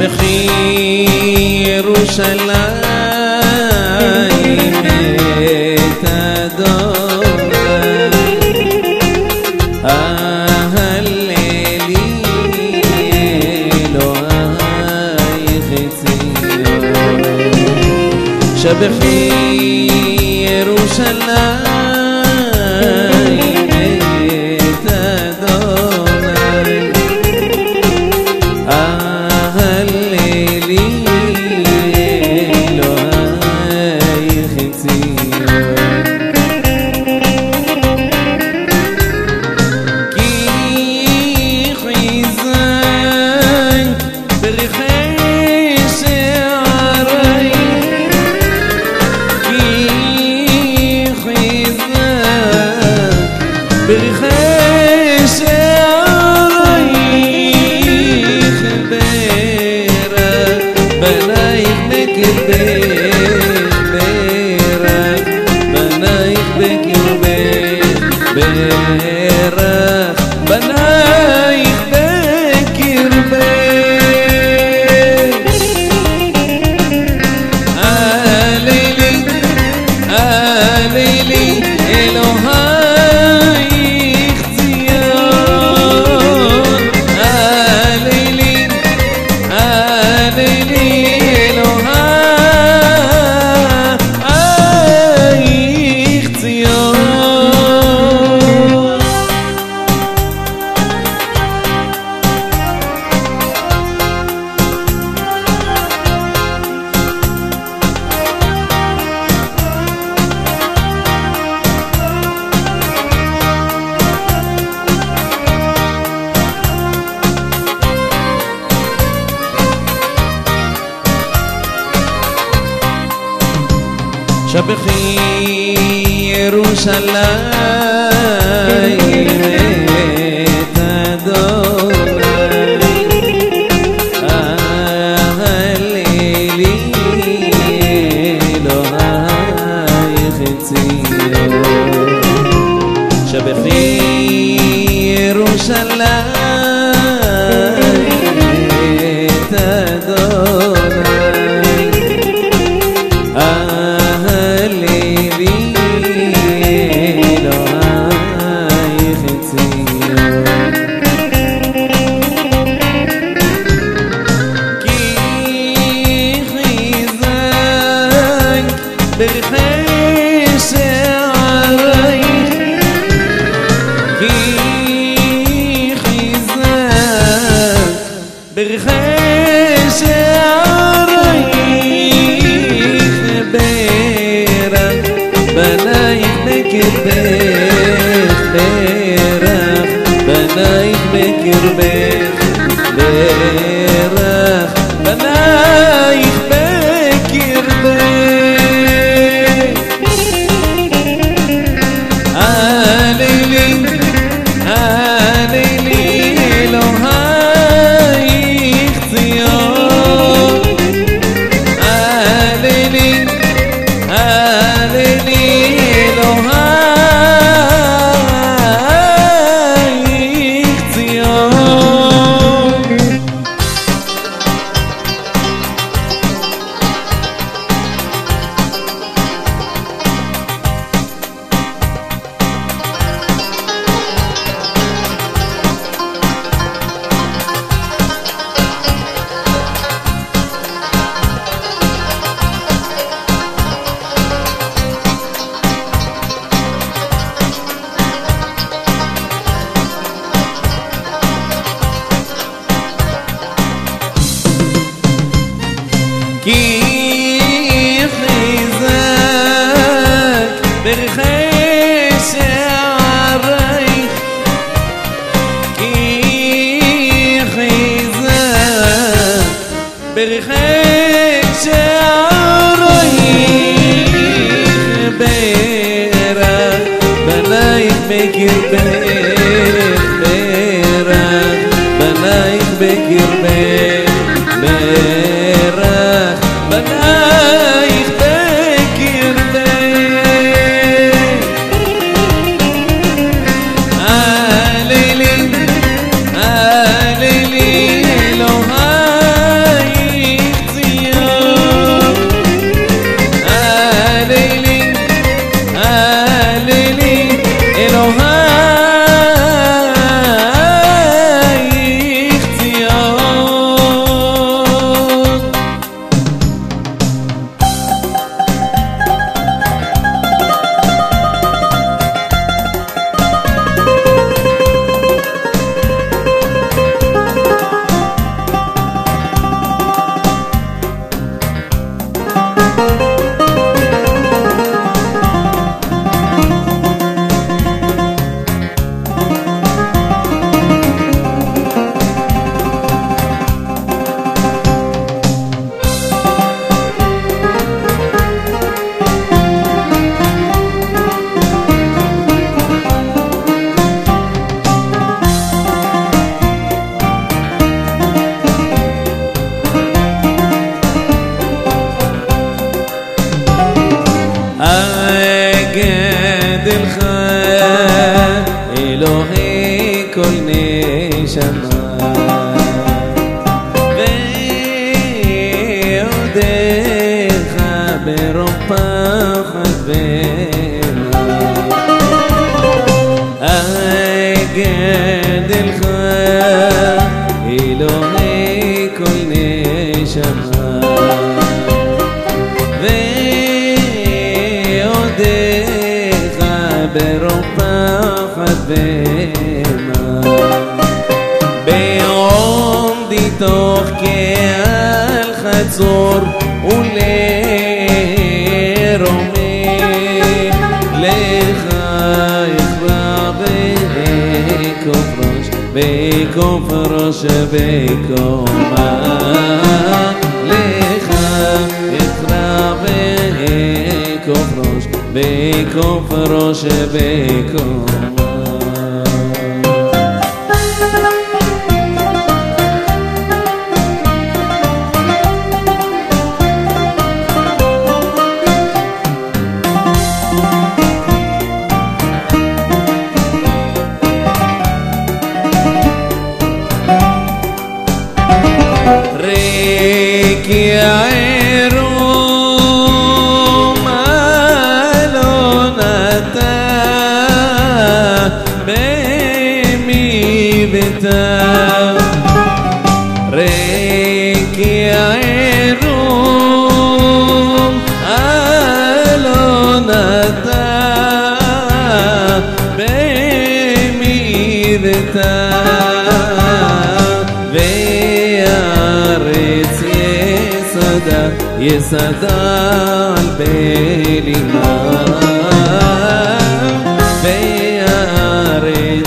שבחי ירושלים את אדוני ההללי אלוהיך ציון שבחי ירושלים את אדוני ההללי אלוהיך ציון כי חיזק בריחי שערייך כי חיזק בריחי שערייך ברך בנייך בקרבך ברך בנייך בקרבך ברך בנייך בקרבך הללי הללי אלוהיך ציון הללי הללי אלוהיך ציון שבחי ירושלים את אדוני ההללי אלוהיך ציון שבחי ירושלים את אדוני ההללי אלוהיך ציון כי חיזק בריחי שערייך כי חיזק בריחי שערייך ברך בנייך בקרבך ברך בנייך בקרבך ברך בנייך בקרבך הללי הללי אלוהיך ציון הללי הללי אלוהיך ציון כי חיזק בריחי שערייך כי חיזק בריחי שערייך ברך בנייך בקרבך ברך בנייך בקרבך ברך בנייך בקרבך הללי הללי אלוהיך כעל חצור ולרומי לך יכרע בכוף ראש בקומה לך יכרע בכוף ראש בקומה כי העירום אלונתה במיבתה כי העירום אלונתה במיבתה יסדה על בלימה בארץ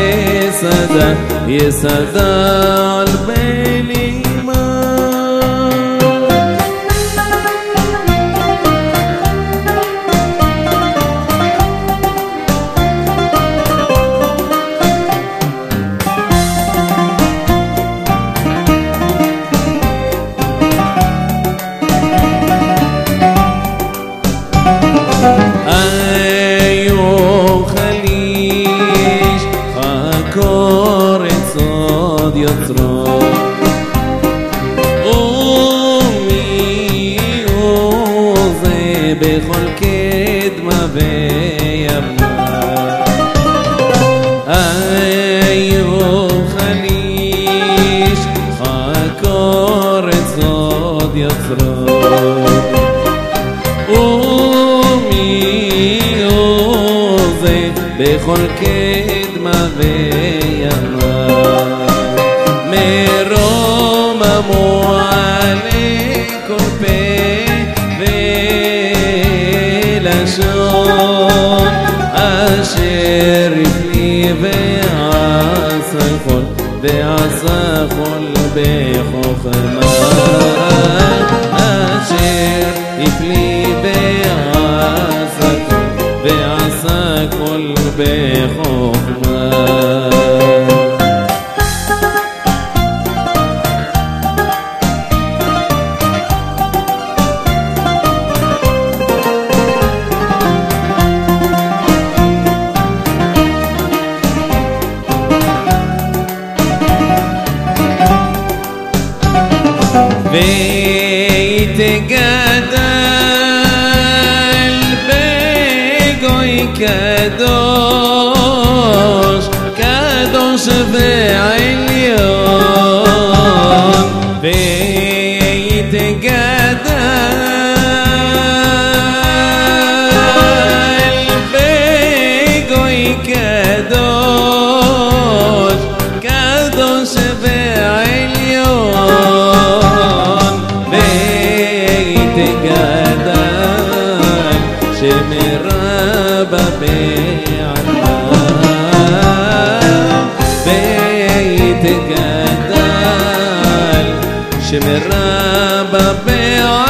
יסדה על בלימה יוצרו ומי הוא זה בכל קדמה וימה היו חליש חקור את סוד יוצרו ומי הוא זה בכל קדמה וימה מרום המועלי כל פה ולשון אשר הפליא ועשה חול בחוכמה אשר הפליא ועשה חול בחוכמה ויתגדל בגוי קדוש קדוש ועליון ויתגדל בגוי קדוש קדוש ועליון ויתגדל שמרבה בעלמה ויתגדל שמרבה בעלמה